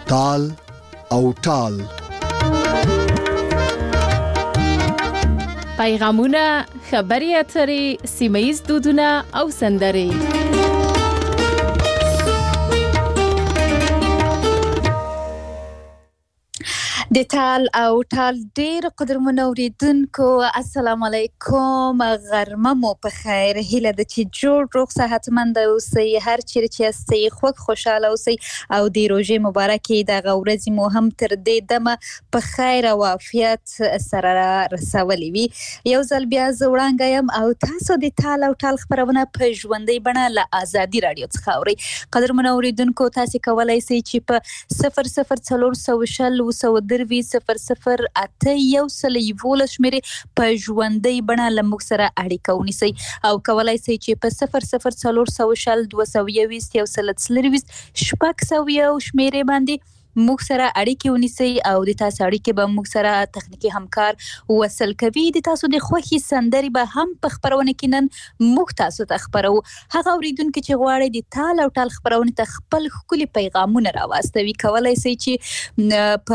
تال او ټال. پیغامونه، خبري اترې، سیمه‌ییز دودونه او سندرې. د ټال او ټال ډیر قدرمنو اوریدونکو السلام علیکم، غرمه مو په خیر. هیله ده چې جوړ روغ صحتمند اوسئ، هر چیرې چې یاستئ خوږ خوشاله اوسئ او د روژې مبارکې دغه ورځې مو هم تر دې دمه په خیر او عافیت سره رسولې وي. یو ځل بیا زه وړاندې یم او تاسو د ټال او ټال خبرونه په ژوندۍ بڼه له آزادي راډیو څخه اورئ. قدرمنو اوریدونکو تاسو کولای شئ چې په 0040 008111 شمیرې په ژوندۍ بڼه له موږ سره اړیکه ونیسئ او کولای شئ چې په 00402221 شمیرې باندې موږ سره اړیکې ونیسئ او د تاسو اړیکې به موږ سره تخنیکی همکار وصل کوي. د تاسو د خوښي سندرې به هم په خبرونه کې نن موږ تاسو ته خبرو. هغه اوریدونکو چې غواړي د ټال او ټال خبرونه ته خپل ښکلي پیغامونه راواستوي کولای شي چې په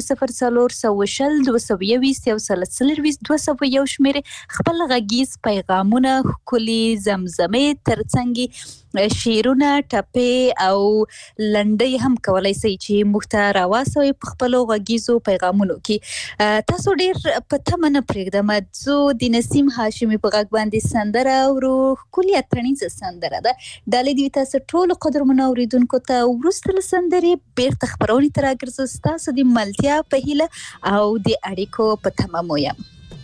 00402221 شمیرې خپل غږیز پیغامونه، ښکلي زمزمې، ترڅنګ شعرونه، ټپې او لنډۍ هم کولای شي چې موږ ته راواستوي په خپلو غږیزو پیغامونو کې. تاسو ډیر په تمه نه پرېږدم، زه د نسیم هاشمي په غږ باندې سندره اورو. ښکلې اتڼیزه سندره ده. ډالۍ دې تاسو ټولو قدرمنو اوریدونکو ته. وروسته له سندرې بیرته خپرونې ته راګرځو ستاسو د ملتیا په هیله او د اړیکو په تمه مو یم.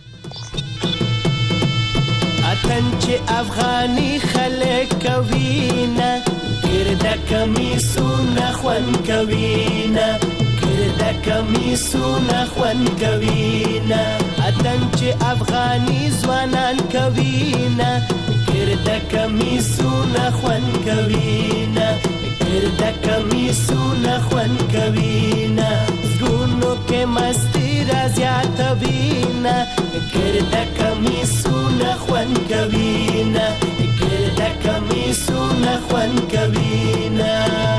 اتن چې افغاني خلک کوینه ګرده کمیسونه خوند کوینه ګرده کمیسونه خوند کوینه اتن چې افغاني ځوانان کوینه ګرده کمیسونه خوند کوینه ګرده کمیسونه خوند کوینه زګونو کې مستی را زیاتوینه ګرده کمیسونه خوند کوینه ګرده کمیسونه خوند کوینه.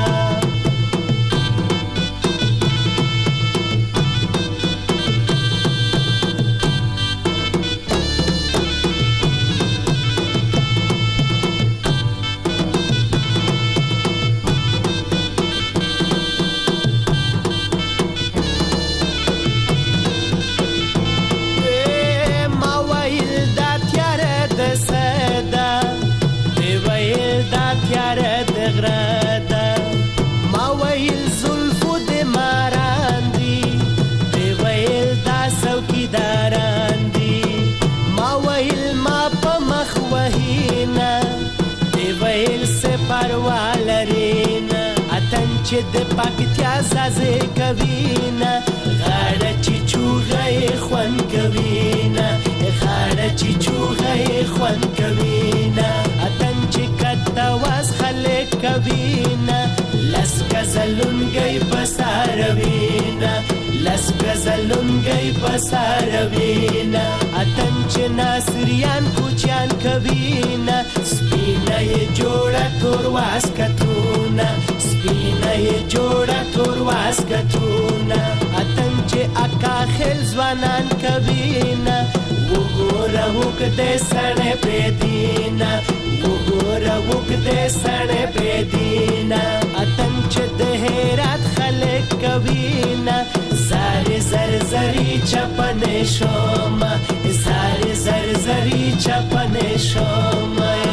چې د پکتیا سازې کوینه غاړه چې چوغې خوند کوینه غاړه چې چوغې خوند کوینه اتن چې کته واس خلک کوینه لس غزلونګي بساروینه لس غزلونګي بساروینه اتن چې ناصریان کوچیان کوینه سپینه جوړه تور واس کتونه سپینه جوړه تور واس کتونه اتن چې اکا خل ځوانان کوینه وګوره وکړه سړې پېدینه وګوره وکړه سړې پېدینه اتن چې د هرات خلک کوینه زاري زر زري چپنې شوم زاري زر زري چپنې شوم.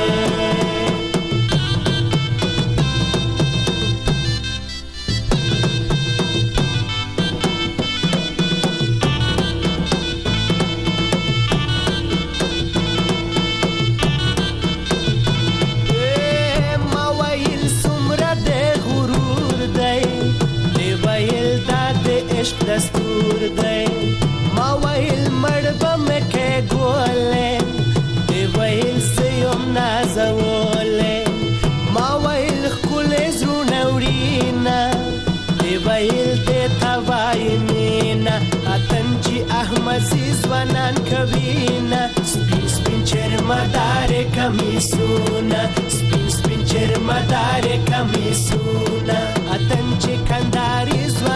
دستور دی ما ویل مړ به مې کې ګولې دی ویل سیم نازولې ما ویل ښکلې زړونه وړینه دی ویل دې ته وایي مینه اتن چې احمد سي ځوانان کوینه سپین سپین چرمدارې کمیسونه سپین سپین چرمدارې کمیسونه اتن چې کنداري ځوانان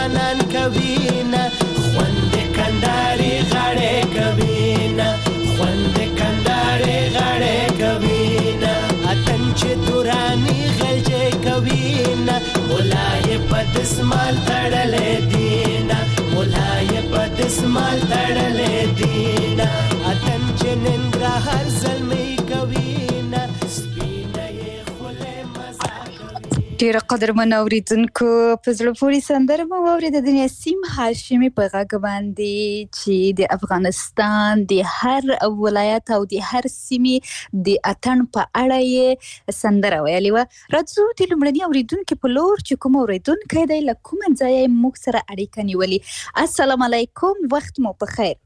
کوي نه خوند کنداري غړې کوي نه خوند کنداري غړې کوي نه اتن چې دوراني غلجې کوي نه مولای په دسمال تړلې دي نه مولای په دسمال تړلې دي نه اتن چې ننګرهار زلمي کوي نه سپینه یې خوله مزه کوي. ډیره قدرمن اوریدونکو په زړه پورې سندره مو واورېده د نسیم هاشمي په غږ باندې چې د افغانستان د هر ولایت او د هر سیمې د اتن په اړه یې سندره ویلې وه. راځو د لومړني اوریدونکي په لور چې کوم اوریدونکی دی له کومه ځایه یې موږ سره اړیکه نیولې. السلام علیکم، وخت مو په خیر.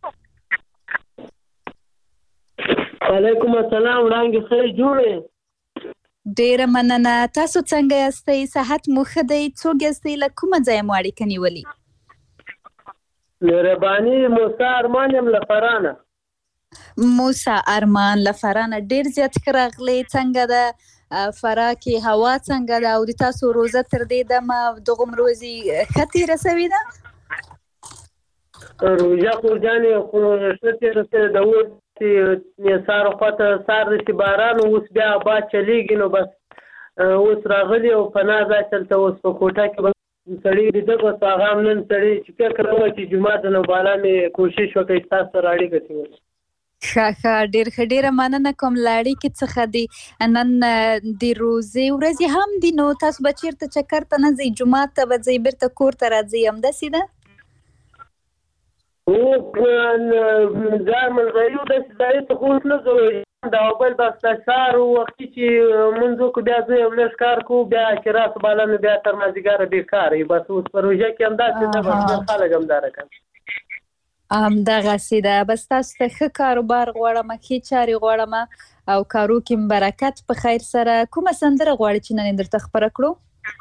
وعلیکم السلام، وړانګې ښه جوړې؟ ډیره مننه، تاسو څنګه یاستئ؟ صحت مو ښه دی؟ څوک یاستئ؟ له کومه ځایه مو اړیکه نیولې؟ مهرباني موسی ارمان یم له فرانه. موسی ارمان له فرانه، ډیر زیات ښه راغلی. څنګه ده فراه کې هوا څنګه ده او د تاسو روزه تر دې دمه دغوم ورځې ښه تېره سوې ده؟ روژه خو جانې خو ښه تېره سوې ده. اوس چې سهار خواته سهار رسي باران، اوس بیا باد چلیږي، نو بس اوس راغلي او پناه ځای چلته اوس په کوټه کې بس سړي لیده بس هغه هم نن سړي چې فکر وکړه چې جومات ته نو بالا مې کوشش وکړئ ستاسو سره اړیکه ټینګه. ښه ډیر ښه، ډیره مننه کوم له اړیکې څخه دی. نن د روزې ورځې هم دي، نو تاسو به چیرته چکر ته نه ځئ؟ جومات ته به ځئ، بیرته کور ته راځئ، همداسې ده؟ ځان منځوي داسې ځای ته خو اوس نه ځو، دا بل بس د سهار وختي چې لمونځ وکړو بیا زه یو لږ کار کوو، بیا چې راسو بالا نو بیا تر مازدیګره بېکاره وي. بس اوس په روژه کې همداسې ده، بس ډېر خلک همداره کوي. همدغسې ده. بس تاسو ته ښه کاروبار غواړم، ښې چارې غواړم او کارو کې برکت په خیر سره. کومه سندره غواړئ چې نن درته خپره کړو؟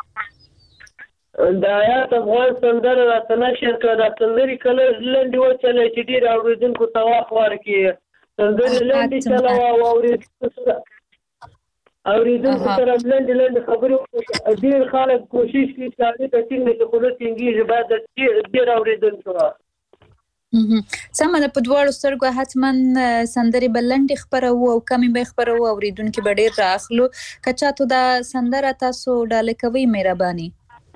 د حیات افغان سندره راته نشر کړه. دا سندرې کله لنډې وچلوئ چې ډېر اورېدونکو ته وخت ورکړي. سندرې لنډې چلوه او اورېدونکو سره لنډې خبرې وکړه. ډېر خلک کوشش کوي چې هغې ته ټینګ شي، خو نه ټینګېږي، باید ډېر اورېدونکي وه. سمه ده، په دواړو سترګو حتما سندرې به لنډې خپروو او کمې به خپروو، اورېدونکي به ډېر رااخلو. که چاته دا سندره تاسو ډاله کوئ مهرباني؟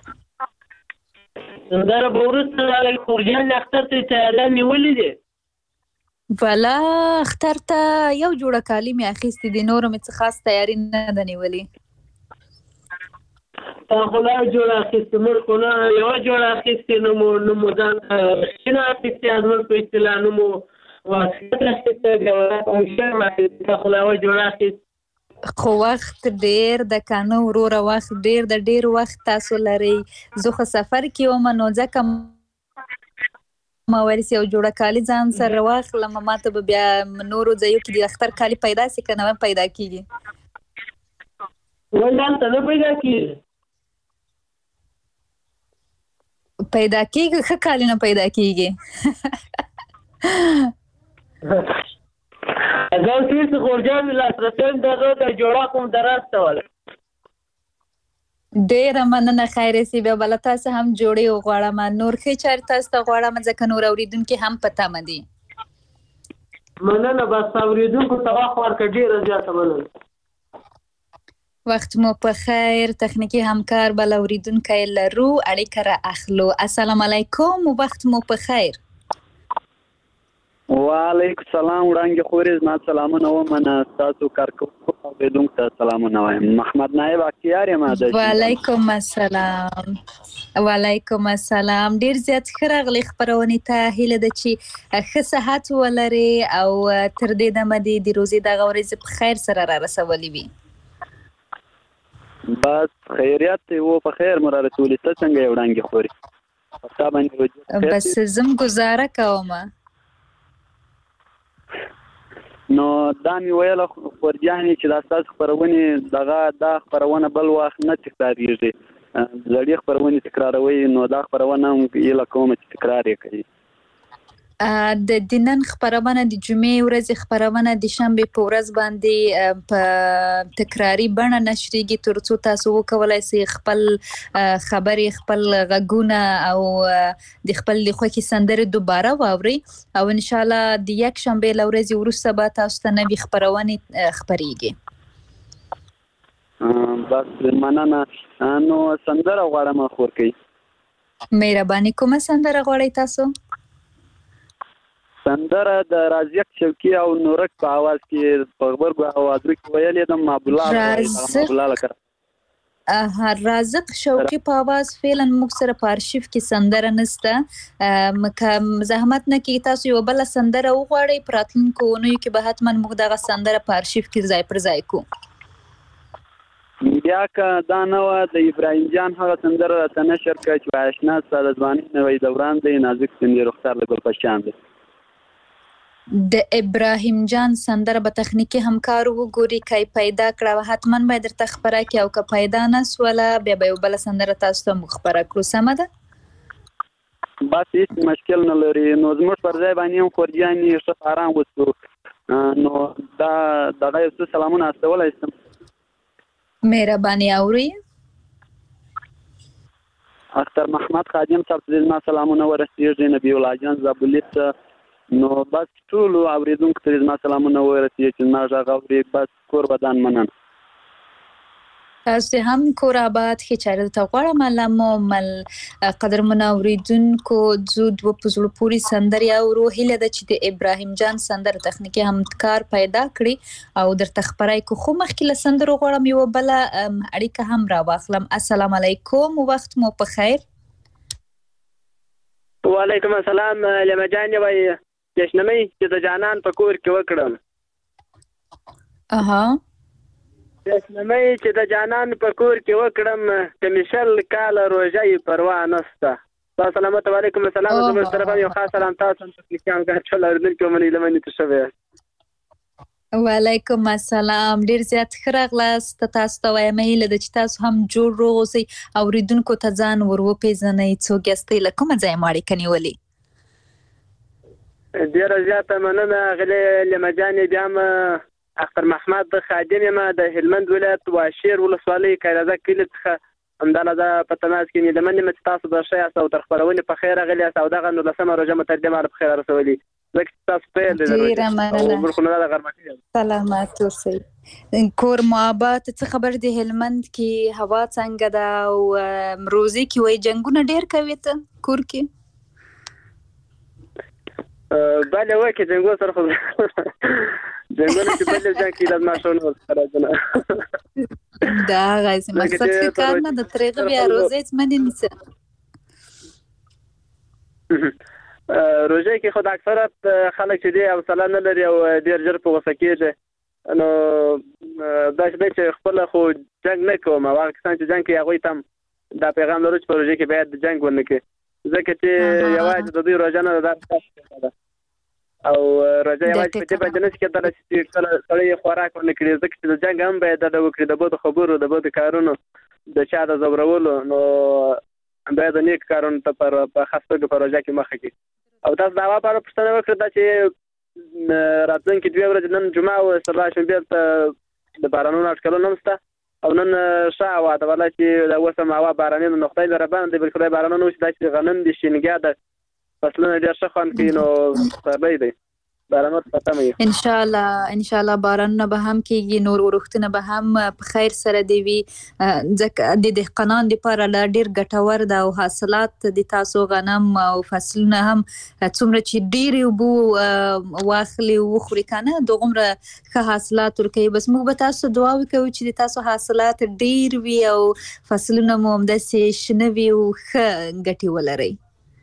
سندره به وروسته خورجان اختر ته تیاری نیولې دی. بله، اختر ته یو جوړه کالي مې اخیستې دي، نوره مې څه خاص تیاري نه ده نیولې. تا خو لا جوړه اخیستې، موږ خو نه یوه جوړه اخیستې، نو مو ځان شنه اخیستې، زموږ په اصطلاح نو مو واسکټ اخیسته، بیا شرم اخیستې، تا خو لا یوه جوړه اخیستې. خو وخت ډیر د کنه وروره، وخت ډیر د ډیر وخت تاسو لرئ. زه خو سفر کې وم، نو ځکه ما ویل چې یو جوړه کالي ځان سره واخلم، ماته به بیا نورو ځایو کې د اختر کالي پیدا سي که نه پیدا کېږي. ولې هلته نه پیدا کېږي؟ پیدا کېږي، ښه کالي نه پیدا کېږي. ځان سویس خورجان لاسرسیم دغه د جوړه کوم درسته وله. ډیره مننه، خیر سي. بیا بله تاسو هم جوړې وغواړم، نور ښې چارې تاسو ته غواړم، ځکه نور اورېدونکي هم په تمه دي. مننه، بس اورېدونکو ته وخت ورکړه، ډېره زیاته مننه. وخت مو په خیر. تخنیکي همکار بل اورېدونکی لرو، اړیکه را اخلو. السلام علیکم، وخت مو په خیر. وعلیکم السلام، وړانګې خورې زما سلامونه ومنه، ستاسو کارکوونکو اورېدونکو ته سلامونه وایم. محمد نایب اختیار یم. وعلیکم السلام. وعلیکم السلام. ډیر زیات ښه راغلی خپرونې ته. هیله ده چې ښه صحت ولرې او تر دې دمه دې د روزې دغه ورځې په خیر سره را رسولې وي. بس خیریت و په خیر مو را رسولې. ته څنګه یې وړانګې خورې؟ په تا باندې بس زم ګزاره کوم. نو دا مې ویله خورجانې چې دا ستاسو خپرونې دغه دا خپرونه بل وخت نه تکراریږي، زړې خپرونې تکراروئ، نو دا خپرونه هم هیله کوم چې تکرار یې کوي. د دینن خبرونه د جمعې ورځ خبرونه د شنبه په ورځ باندې په تکراری بڼه نشریږي ترڅو تاسو وکولای شئ خپل خبرې خپل غږونه او د خپل خوښي سندره دوباره واوري او ان شاء الله د یک شنبه لورځ وروسته به تاسو ته نوې خبرونه خبريږي. بس مننه. نو سندره غواړم خور کوي. مهرباني کومه سندره غواړئ تاسو؟ سندره د رازق شوقي او نورک په आवाज کې په خبرګو اوازو کې ویلې د معبولا لکه رازق شوقي په आवाज فعلا موږ سره په ارشیف کې سندره نشته. زحمت نه کې تاسو یو بل سندره وغواړئ پراتلونکو اونیو کې به حتما موږ دغه سندره په ارشیف کې ځای پر ځای کو. بیا که دا نو د ابراهیم جان هغه سندره ته نشر کړ چې آشنا سره ځواني نوې دوران دی نازک سندې رخسار د ګل پشان دی. د ابراهیم جان سندره به تخنیکی همکار وګوري کای پیدا کړه حتما به درته خبره کی او که پیدا نه سواله بیا به بل سندره تاسو ته مخبره کړو. سمه ده؟ بس هیڅ مشکل نه لري. نو زموږ پر ځای باندې هم خورجاني ښه آرام وستو. نو دا یو څه سلامونه استولای شم. مهرباني اوري. اختر محمد خادم صاحب ته ما سلامونه ورسېږي. نبی الله جان زابلیت. نو بس ټول اوریدونکو ته ما سلامونه ورسېږي چې ما غږ اوري. بس کور بدن منن. تاسو هم کور آباد کې چاره ته غواړم علامه مل قدر منوریدونکو زود و پزړو پوری سندري او روحیله د چې د ابراهیم جان سندر تخنیکی همکار پیدا کړی او در تخبرای کو خو مخکې سندرو غواړم یو بل اړیکه هم را واخلم. السلام علیکم وخت مو په خیر. وعلیکم السلام. لمجان وای جشنمې چې د جانان په کور کې وکړم. جشنمې چې د جانان په کور کې وکړم کمیشل کال روزه یې پروا نسته. السلام علیکم. السلام زموږ طرفه یو خاص سلام تاسو ته تکنیکان ګټل اوریدونکو منې لمنې تشوي. وعلیکم السلام. ډیر زیات خراغلاست. تاسو ته وایم هیله د چې تاسو هم جوړ روغ اوسئ اوریدونکو ته ځان ورو پیژنئ څوک یاستئ له کومه ځای مو اړیکه نیولې. ډیره زیاته مننه غلې لمجانې. بیا هم اختر محمد خادم یم د هلمند ولایت واشیر ولسوالۍ کایرازه کلي څخه همدلته په تماس کې مې د مننه مې تاسو د ښه یاست او تر خپرونې په خیر غلې یاست او دغه 19 روژه متقدمه په خیر رسولي. ځکه تاسو په دې ډیره مننه. سلامات اوسئ. کور محبت څه خبر دی هلمند کې هوا څنګه ده او روزي کې وای جنگونه ډیر کوي ته کور کې؟ بله وکه جنگو سره خو جنگونه چې بل ځای کې لازم شونه راځنه دا غاځي مقصد کار نه د طریقه بیا روزه منی نشه. روزه کې خو د اکثرت خلک چې دی حوصله نه لري او ډیر ژر په غوسه کېږي. نو دا چې خپل خو جنگ نه کوم او هغه کسان چې جنگ کوي هغوی ته دا پیغام لرو چې په روزه کې باید جنگ ونه کړي ځکه چې یوازې د دوی روزه نه ده او روزه یوازې په دې باندې نه کېدلی چې سړی خوراک ونه کړي ځکه چې د جنگ هم باید دا وکړي د بدو خبرو د بدو کارونو د چا د ځورولو نو باید د نیک کارونو ته په خاص توګه په روزه کې مخه کړي. او تاسو دا لپاره پوښتنه وکړه دا چې راتلونکي 2 ورځې نن جمعه او سبا شنبه ته د بارانونو اټکلونه نشته او نن ښه هوا ده ولا چې د اوسم هوا باراني نو خدای درباندې بل خدای بارانونه وشي دا چې غنم دي شینګیا ده فصلونه ډېر ښه خوند کوي نو سبا دی بارانونه پته مې ان شاء الله بارانونه به هم کېږي نور ورختونه به هم په خیر سره دی وي ځکه د دهقانان لپاره ډېر ګټور ده او حاصلات د تاسو غنم او فصلونه هم څومره چې ډېر وبو واخلي وخوري کنه دغومره ښه حاصلات ورکوي. بس موږ به تاسو دعا وکړو چې د تاسو حاصلات ډېر وي او فصلونه مو همداسې شنه وي او ښه ګټې ولرئ.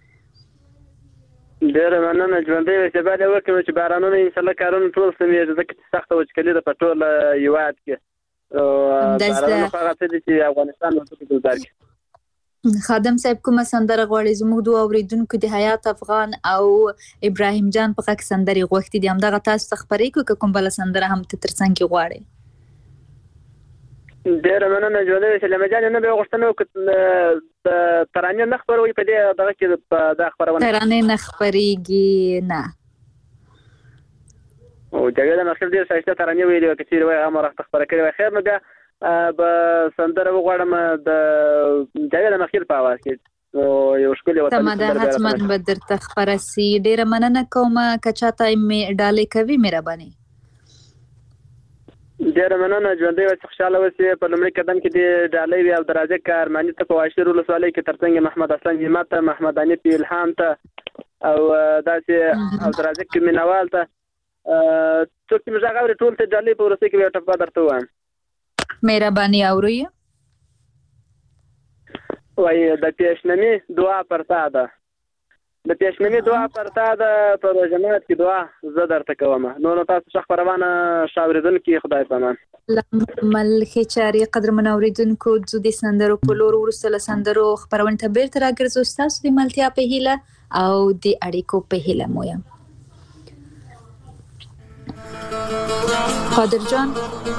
ډېره مننه ژوندی اوسئ باید وکړو چې بارانونه انشاءالله کارونه ټول سمېږي ځکه چې سخته وچکلي ده په ټول هېواد کې بارانونه خو هغه څه دي چې افغانستان ورته ګلزار کړي. خادم صاحب کومه سندره غواړي؟ زموږ دوه اوریدونکو د حیات افغان او ابراهیم جان په غږ سندرې غوښتي دي همدغه تاسو ته خپرې کړو که کوم بله سندره هم ته تر څنګ کې غواړئ؟ ډېره مننه ژوندۍ سلیمه جان. نه به غوښتنه وکړم د ترانې نه خپروي په دې دغه کې د خبرونه ترانې نه خپرېږي نه. او جګړه د مخکې ډېر ښایسته ترانې ویلې وه، که چېرې وایي هغه وخت خپره کړې وای. خیر نو بیا به سندره وغواړم د جګړه د مخکې په اواز کې یو ښکلې وطن. سمه ده، حتما به درته خپره سي. ډېره مننه کوم که چاته مې ډالۍ کوي مهرباني. ډېره مننه ژوندۍ اوسې، خوشحاله اوسې. په لومړي قدم کې دې ډالۍ وي عبدالرازق ارماني ته په واشر ولسوالۍ کې، ترڅنګ محمد حسن همت ته، محمد حنیف الهام ته او داسې عبدالرازق مینوال ته، څوک چې موږ غواړو ټول ته ډالۍ په وروستۍ کې یو ټپه درته ووایم. مهرباني اورئ. وایي د پیشنمي دعا پر تا ده، د پیشنمي دعا پر تا ده، په روژهمات کې دعا زه درته کوم. نو تاسو ښه خپرونه ښه اورېدونکي، خدای پامان. مل ښې چارې قدرمن اورېدونکو، ځو د سندرو په لور. وروسته له سندرو خپرونې ته بېرته راګرځو ستاسو د ملتیا په هیله او د اړیکو په هیله مو یم. قادر جان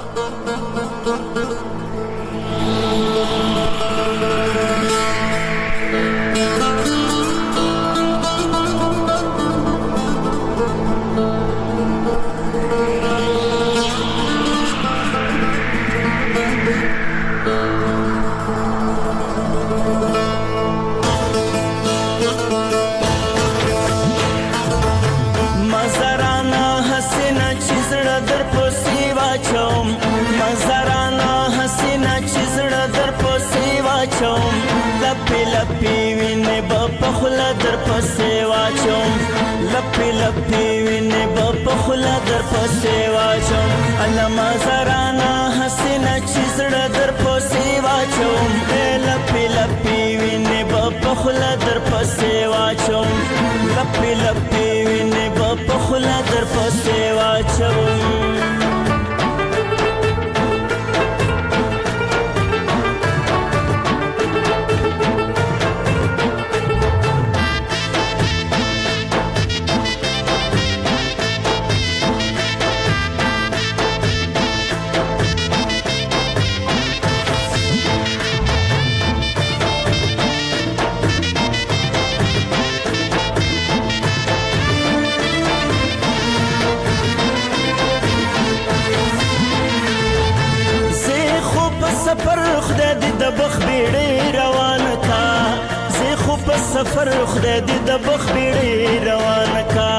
لپی لپی وینې به په خوله در پسې واچوم، لپی لپی وینې به په خوله در پسې واچوم. علامه زرانه حسینه چې زړه در پسې واچوم، لپی لپی وینې به په خوله در پسې واچوم، لپی لپی وینې به په خوله در پسې واچوم. سفر خدای دې د بخ بیړې روانه کا،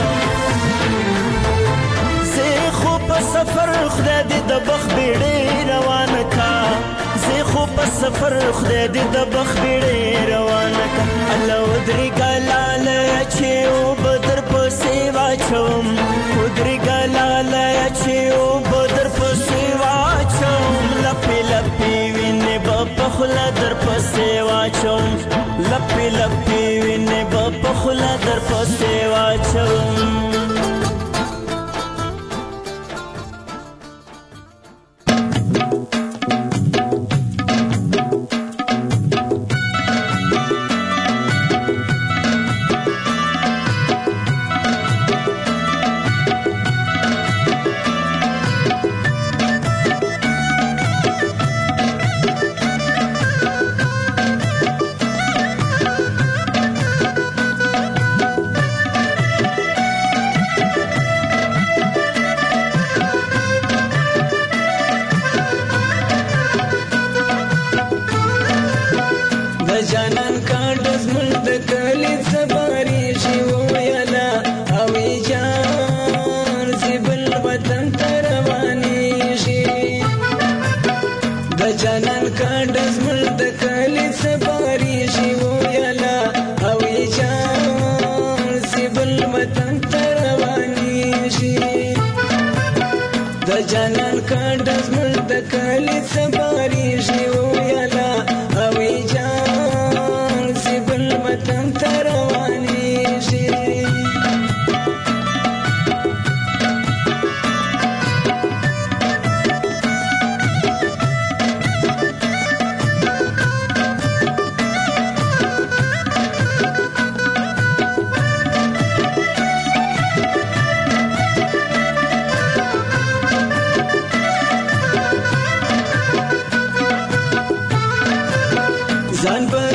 زه خو په سفر خدای دې د بخ بیړې روانه کا، زه خو په سفر خدای دې د بخ بیړې روانه کا. الله ودرې ګلاله چې او بدر پسې واچوم، ودرې ګلاله چې او بدر پسې واچوم، لپې لپې وینې به په خوله در پسې واچوم، لپی لپی وینې به په خوله در پسې واچوم.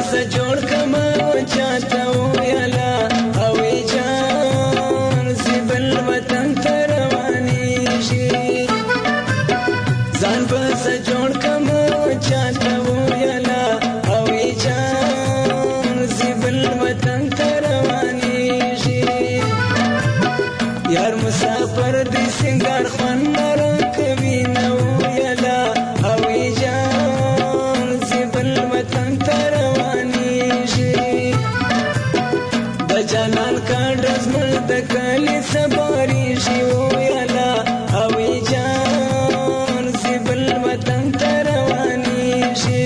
پس جوړ کما و چاته ویلا او جان زبل وطن ته روانې شي ځان پس جوړ کما و چاته ویلا او جان زبل وطن ته روانې شي یار مسافر دې سنگار خوان را کوي نو ویلا او جان زبل وطن ته روانې شي د جانان کاڼ رزمل د کالي سباري شي ویلا او جان زبل وطن ته روانې شي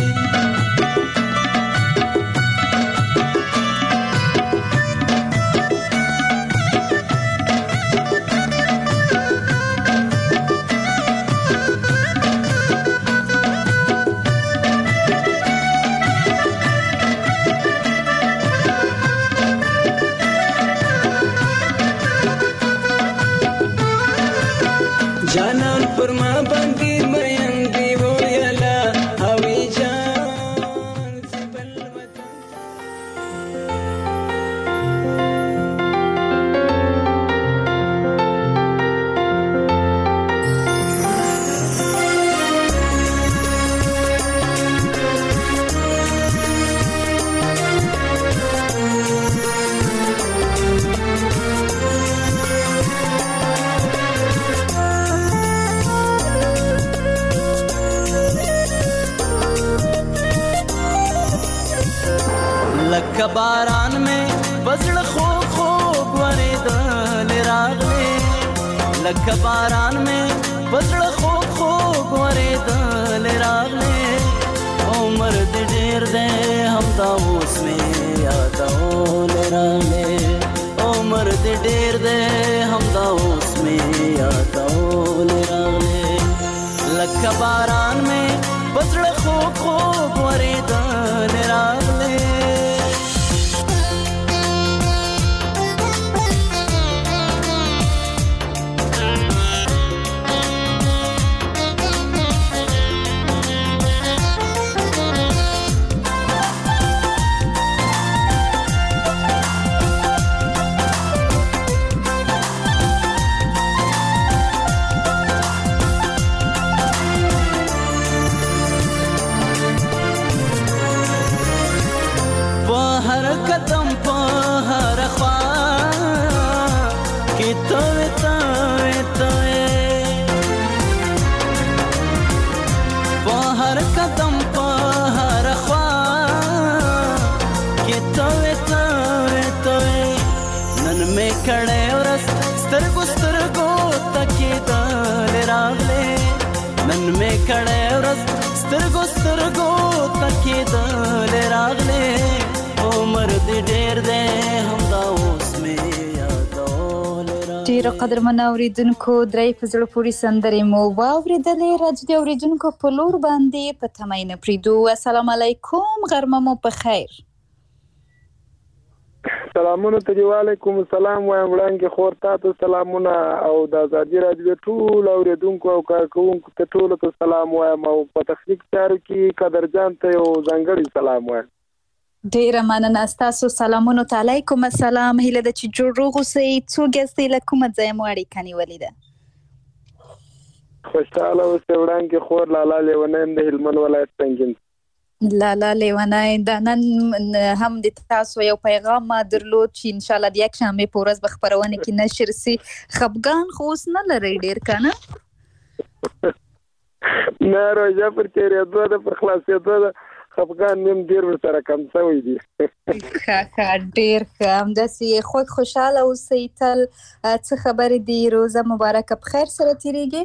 جانان پر ما باندې مین دی ویلا او جان زبل وطن لکه باران مې بزړه خوږ خوږ ورېدل راغلې لکه باران مې بزړه خوږ خوږ ورېدل راغلې عمر دې ډېر دی همدا اوس مې یادول راغلې عمر دې ډېر دی همدا اوس مې یادول راغلې لکه باران مې بزړه خوږ خوږ ورېدل راغلې हर कदम पे हर ख्वा कि तोए तोए तोए हर कदम पे हर ख्वा कि तोए तोए तोए नन में खड़े और स्तरगो तकी दल रागले नन में खड़े और स्तरगो तकी दल रागले عمر دې ډېر دی همدا اوس مې یادول راغلې ډېرو قدرمنو اورېدونکو درې په زړه پورې سندرې مو واورېدلې راځو د اورېدونکو په لور باندې په تمه نه پرېږدو السلام علیکم غرمه مو په خیر سلامونه ته وعلیکم السلام وایم وړاندې خور تاسو سلامونه او د ازادي راډیو ټول اورېدونکو او کارکوونکو ته ټول ته سلام وایم او په تخنیک چارو کې قدرجان ته یو ځانګړی سلام وایم ډیره مننه ستاسو سلامونه علیکم السلام هیله ده چې جوړ روغ اوسئ څوک یاستئ له کومه ځایه مو اړیکه نیولې ده خوشحاله اوسئ وړاندې خور لالا لیونی یم د هلمند ولایت سنګین لالا لیونی دا نن هم د تاسو یو پیغام ما درلود چې انشاءالله د یکشنبې په ورځ به خپرونه کې نشر سي خفګان خو اوس نه لرئ ډېر که نه نه روژه پر تېرېدو ده پر خلاصېدو ده خفګان مې ډېر ورسره کم شوی دي ښه ډېر ښه همداسې خوشحاله اوسئ تل څه خبرې دي روزه مبارکه په خیر سره تېرېږي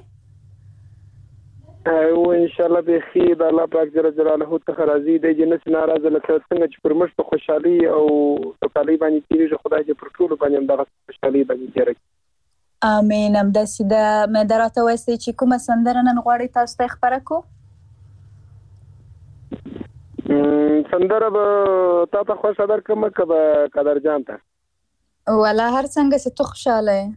او انشاءالله بخیر د الله پاک جل جلاله څخه راضي دی چې نس ناراضه لکه څنګه چې پر موږ په خوشحالي او سوکالۍ باندې تېرېږي خدای دې پر ټولو باندې همدغه خوشحالي باندې تېره کړي امین همداسې ده مې راته وایاستئ چې کومه سندره نن غواړئ تاسو ته خپره کړو سندره به تا ته خوښه درکړم که به قدرجان ته والا هر څنګه چې ته خوشحاله یې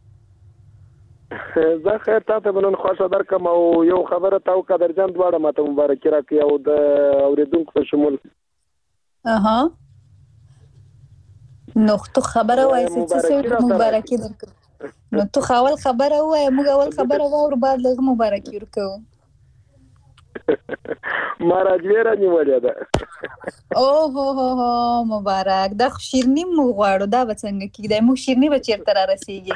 زه خیر تا ته به نن خوښه درکړم او یو خبره تا او قدرجان دواړه ماته مبارکي راکړي او د اورېدونکو په شمول نو ته خبره وایې چې څه مبارکي درکړو. نو ته اول خبره وایې، موږ اول خبره واورو، بعد لږ مبارکي ورکوو. ما راجوې رانیولې ده. اوهو مبارک. دا خو شیرني موږ غواړو، دا به څنګه کېږي؟ موږ شیرني به چېرته را رسېږي؟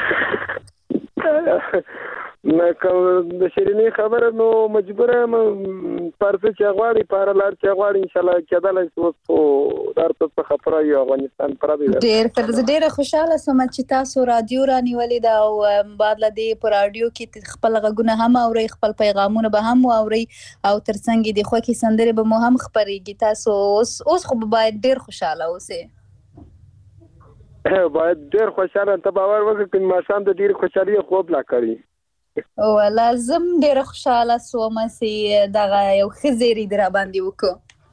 نه که د شیریني خبره نو مجبوره یم پارڅه چې غواړي پاره لار چې غواړي انشاءالله کېدلی شي. اوس خو دا ته څخه پوره یو افغانستان پوره دی. زه ډېره خوشحاله شوم چې تاسو رادیو رانیولې ده او بعد له دې په رادیو کې خپل غږونه هم اورئ، خپل پیغامونه به هم واورئ او ترڅنګ د خوښې سندرې به مو هم خپرېږي. تاسو اوس خو باید ډېر خوشحاله اوسئ. باید ډېر خوشحاله. ته باور وکړه که ماښام د ډېرې خوشحالۍ خوب لا کړي. لازم ډېره خوشحاله سوم چې دغه یو ښه زیری دې راباندې وکړو.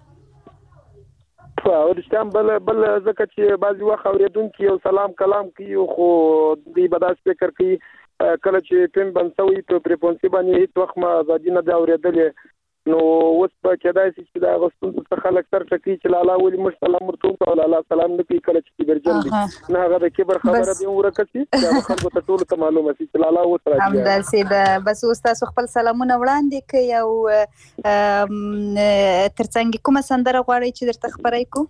رښتیا بل ځکه چې بعضې وخت اورېدونکي یو سلام کلام کوي خو دوی به داسې فکر کوي کله چې فلم بند شوی په فریکونسي باندې هېڅ وخت ما ازادي نه ده اورېدلې. نو اوس به کېدای شي چې د هغه ستونزو څخه خلک سر ټکوي چې لالا ولې موږ سلام ورته وکړو او لالا سلام نه کوي کله چې کبرجن دي. نه هغه د کبر خبره دې ورکه شي چې هغه خلکو ته ټولو ته معلومه شي چې لالا اوس راځي. همداسې ده. بس اوس تاسو خپل سلامونه وړاندې کړئ او ترڅنګ کومه سندره غواړئ چې درته خپره کړو؟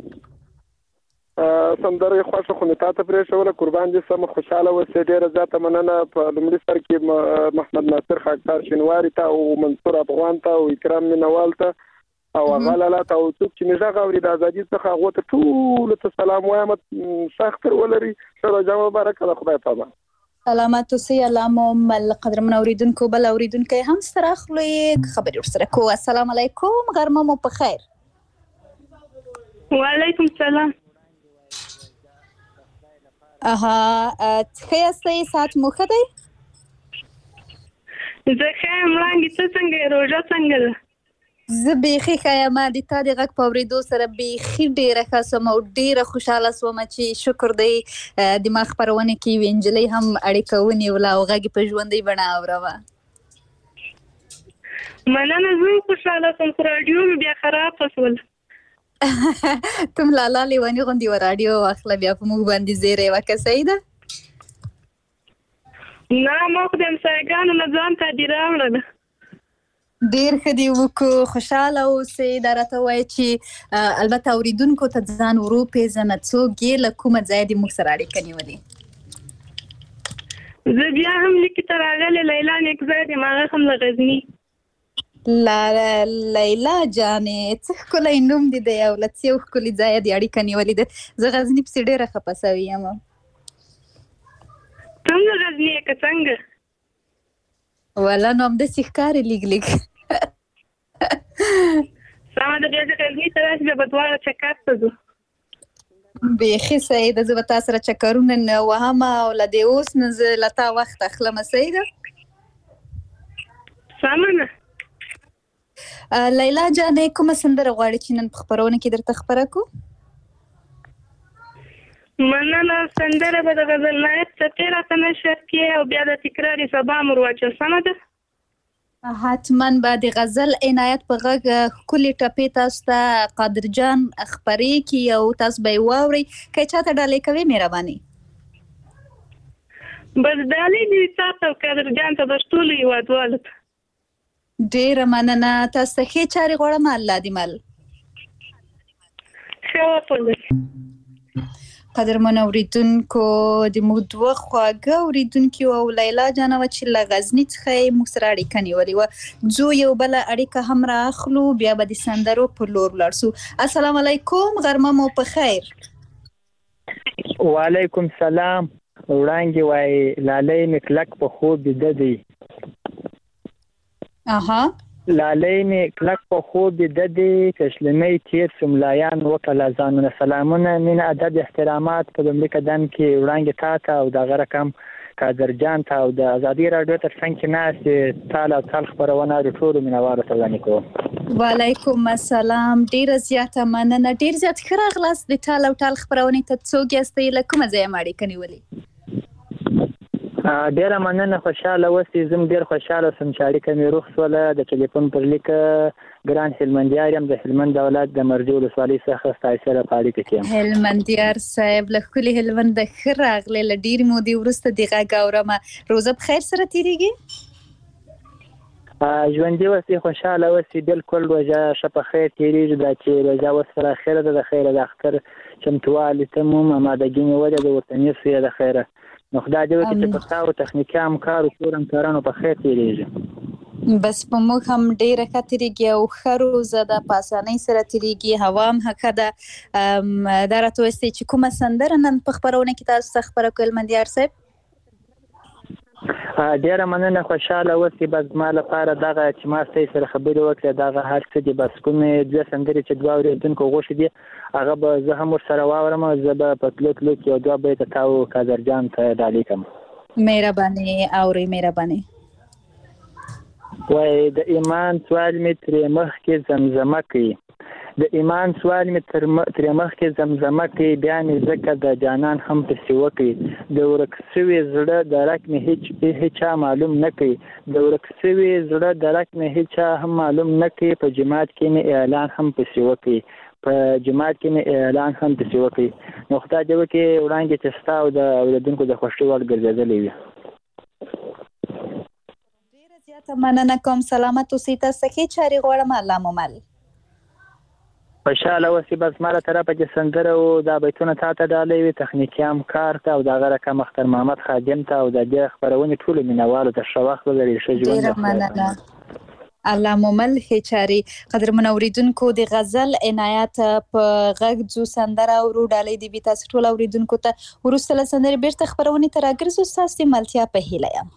سندره یې خوښه خو مې تا ته پرېښوله. قربان دې سم، خوشحاله اوسې. ډېره زیاته مننه په لومړي سر کې محمد ناصر خاکسار شینواري ته او منصور افغان ته او اکرام مینوال ته او هغه لالا ته او څوک چې مې غږ اوري د ازادي څخه هغو ته ټولو ته سلام وایم. ښه اختر ولري، ښه روژه مبارکه ده. خدای پامان. سلامت اوسئ. الله مو قدرمن اوریدونکو بل اوریدونکی هم سره اخلو خبرې ورسره کوو. السلام علیکم، غرمه مو په خیر. وعلیکم السلام. ښه یاستئ؟ ساعت مو ښه دی؟ زه ښه یم وړانګې. ته څنګه یې؟ روژه څنګه ده؟ زه بیخي ښه یم. د تا د غږ په اورېدو سره بیخي ډېره ښه شوم او ډېره خوشحاله شوم چې شکر دی د ما خپرونه کې یوې نجلۍ هم اړیکه ونیوله او غږ یې په ژوندۍ بڼه اورمه. مننه. زه هم خوشحاله شوم خو راډیو مې بیا خرابه شول. تم لالا لیواني غوندې و راډیو واخله بیا په موږ باندې زیری وکړه. صحیح ده؟ نه ما خو د همسایګانو نه ځان ته دې راوړله. ډېر ښه دې وکړو. خوشحاله اوسئ. دا راته وایه چې البته اورېدونکو ته ځان ورو پېژنه. څوک یې له کومه ځایه دې موږ سره اړیکه نیولې؟ زه بیا هم لیکې ته راغلې لیلا نیکزی یم. هغه هم له غزني. لیلا جانې څه ښکلی نوم دې دی او له څه یو ښکلي ځایه دې اړیکه نیولې ده. زه غزني پسې ډېره خفه سوې یم. ته هم له غزني یې که څنګه؟ والله نو همداسې ښکاري لږ لږ. سمه ده. بیا زه غزني ته راشي بیا به دواړه چکر ته ځو. بیخي صحیح ده. زه به تا سره چکرونه نه وهم او له دې اوس نه زه له تا وخت اخلم. صحیح ده؟ سمه ده. لیلا جانې کومه سندره غواړې چې نن په خپرونه کې درته خپره کړو؟ مننه. سندره به د غزل نایب څپې راته نشر کړې او بیا د تکرار سبا مو ورواچوه. سمه ده؟ حتما به د غزل عنایت په غږ ښکلې ټپې تاسو ته قادر جان خپرې کړي او تاسو به یې واورئ. که چاته ډالۍ کوې مهرباني؟ بس ډالۍ دې تا ته او قادر جان ته بس ټولو هېوادوالو ته. ډېره مننه. تاسو ته ښې چارې غواړم. الله دې مل. ښه وپولئ. قدرمن اوریدونکو د موږ دوه خواږه اوریدونکي او لیلا جانه وه چې له غزني څخه یې موږ سره اړیکه نیولې وه. ځو یو بله اړیکه هم را اخلو بیا به د سندرو په لور ولاړ سو. السلام علیکم، غرمه مو په خیر. وعلیکم سلام. وړانګې وایي لالی مې کلک په خوب بیده دی. لالی مې کلک په خوب بیده دی. تسلیمۍ تېر شو ملایان وکړله ځانونه. سلامونه، مینه، ادب، احترامات په لومړي قدم کې وړانګې تا ته او دغه رقم قادر جان ته او د ازادي راډیو تر څنګ کې ناستې تال او تال خپرونه د ټولو مینوالو ته وړاندې کوم. وعلیکم السلام. ډېره زیاته مننه. ډېر زیات ښه راغلاست د تال او تال خپرونې ته. څوک یاستئ؟ له کومه ځایه مو اړیکه نیولې؟ ډېره مننه. خوشحاله اوسئ. زه هم ډېر خوشحاله شوم چې اړیکه مې روغ شوله. د ټلیفون پر لیکه ګران هلمندیار یم د هلمند ولایت د مرجو ولسوالۍ څخه ستاسو سره په اړیکه کې یم. هلمندیار صاحب له ښکلي هلمند د ښه راغلی له ډېرې مودې وروسته د غږ اورمه. روزه په خیر سره تېرېږي؟ ژوندي اوسئ، خوشحاله اوسئ، بالکل روژه ښه په خیر تېرېږي. دا چې روژه اوس پر اخره ده، د خیره د اختر چمتووالي ته مو امادګي نیولې ده، ورته نیسو یې د خیره. نو خدای دې وکړي چې په تاسو تخنیکي همکارو ټول همکارانو په خیر تېرېږي. بس په موږ هم ډېره ښه تېرېږي او ښه روزه ده، په اسانۍ سره تېرېږي، هوا هم ښه ده. دا راته ووایئ چې کومه سندره نن په خپرونه کې تاسو ته خپره کړو هلمندیار صاحب؟ ډیره مننه، خوشحاله اوسئ. بس زما لپاره دغه چې ما ستاسو سره خبرې وکړې دغه هر څه دي، بس کومې دوه سندرې چې دوه اورېدونکو غوښتي دي هغه به زه هم ورسره واورم. زه به په تلو تلو کې یو دوه بیته تا او قادر جان ته ډالۍ کړم. مهرباني اورئ، مهرباني. وایي د ایمان سوال مې ترې مخکې زمزمه کوي، د ایمان سوال مې ترې مخکې زمزمه کوي، بیا مې ځکه د جانان هم پسې وکړي. د ورک سوي زړه درک مې هیچا معلوم نه کوي، د ورک سوي زړه درک مې هیچا هم معلوم نه کوي. په جماعت کې مې اعلان هم پسې وکړي، په جماعت کې مې اعلان هم پسې وکړي. نو خدای دې وکړي وړاندې چې ستا او د اورېدونکو د خوښۍ وړ ګرځېدلی وي. ډېره زیاته مننه کوم، سلامت اوسئ. تاسو ښې چارې غواړم، الله مو مل. خوشحاله اوسئ. بس ما له طرفه چې سندره او دا بیتونه تا ته ډالۍ وي، تخنیکي همکار ته او د هغه رقم اختر محمد خادم ته او د دې خپرونې ټولو مینوالو ته ښه وخت ولرئ، ښه ژوند. ډېره مننه، الله مو مل. ښې چارې. قدرمن اورېدونکو د غزل عنایت په غږ ځو سندره اورو، ډالۍ دې وي تاسو ټول اورېدونکو ته. وروسته له سندرې بېرته خپرونې ته راګرځو، ستاسو د ملتیا په هیله یم.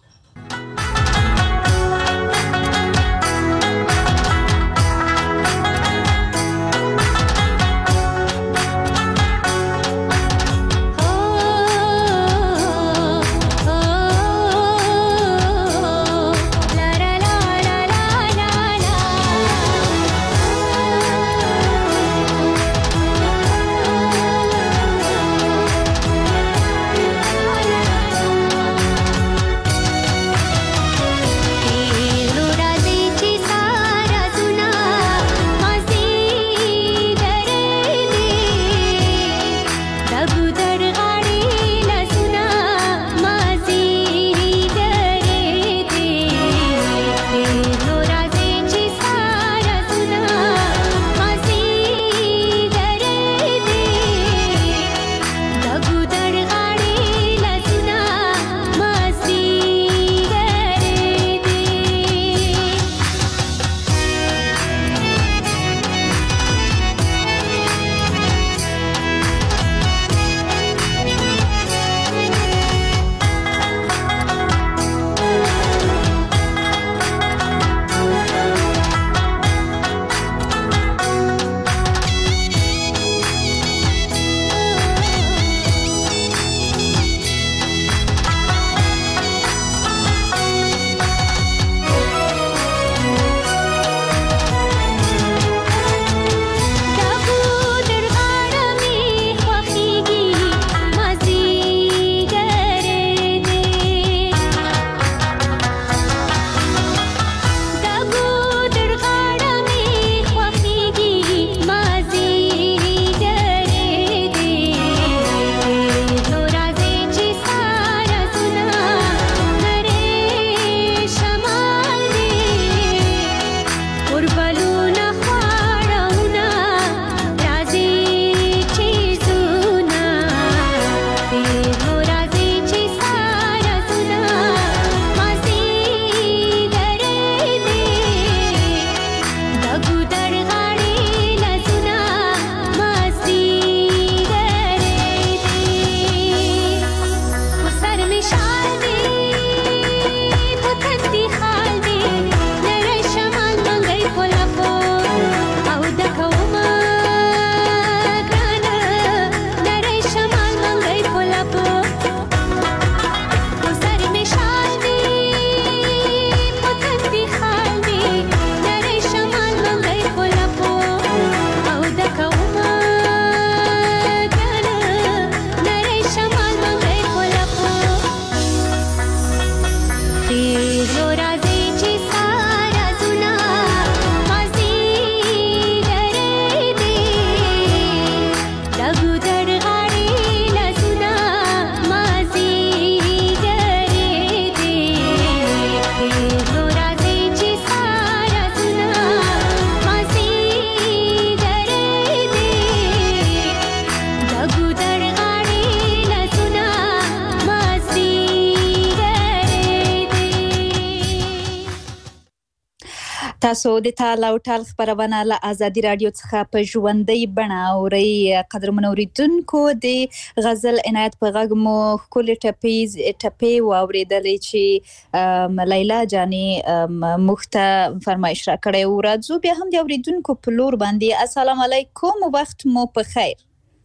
تاسو د ټال او ټال خبرونه له ازادي رادیو څخه په ژوندۍ بڼه اورئ. قدرمنو اوریدونکو د غزل عنایت په غږ مو ښکلې ټپې واورېدلې چې لیلا جانې موږ ته فرمایش راکړی و. راځو بیا هم د اوریدونکو په لور باندې. السلام علیکم، وخت مو په خیر.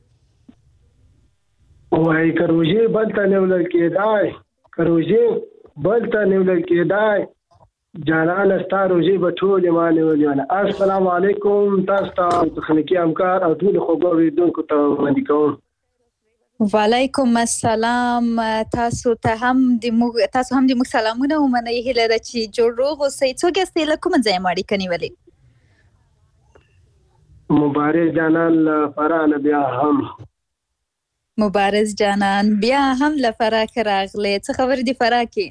وای کروژې بل ته نیولل کېدای جانان ستا روزي به ټولې ما نیولې. السلام علیکم، تاسو ته تخنیکي همکار او ټول خوږو اوریدونکو ته وړاندې کوم. وعلیکم السلام. تاسو هم د موږ سلامونه ومنئ. هیله ده چې جوړ روغ اوسئ. څوک یاستئ؟ له کومه ځایه مو اړیکه نیولې؟ مبارز جانان له فراه نه بیا هم له فراه راغلی. څه خبرې دي فراه کې؟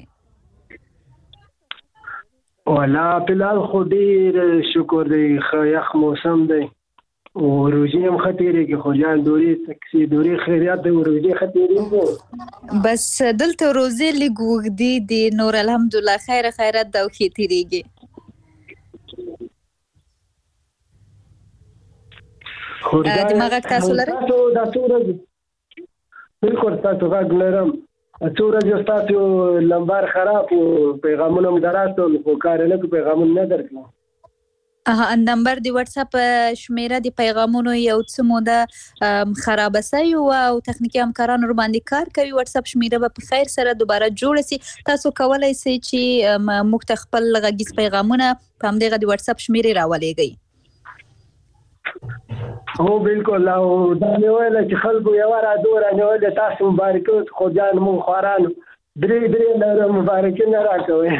ولا فلحال خو ډېر شکر دی، ښه یخ موسم دی او روژې هم ښه تېرېږي. خو جان دورې خیریات دی، روژې ښه تېرېږي. بس دلته روزې لږ اوږدې دي، نور الحمدلله خیرات ده او ښې تېرېږي. دماغ غږ تاسو لرئ؟ دا څو ورځې بلکل تاسو غږ لرم. څو ورځې ستاسو لمبار خراب و، پیغامونه مو دراتل خو کار نه کوي، پیغامونه نه درکړم. نمبر د واتس اپ شمیره د پیغامونو یو څه موده خرابه سوی و او تخنیکي همکاران ور باندې کار کوي. واتس اپ شمیره به په خیر سره دوباره جوړ شي. تاسو کولای شئ چې موږ ته خپل غږیز پیغامونه په همدغه د واتس اپ شمیرې راولېږئ. هو بالکل. او دا مې ویل چې خلکو یوه راډیو رانیولې، تاسو مبارکي خو جان مونږ خوارانو درې مبارکي نه راکوئ.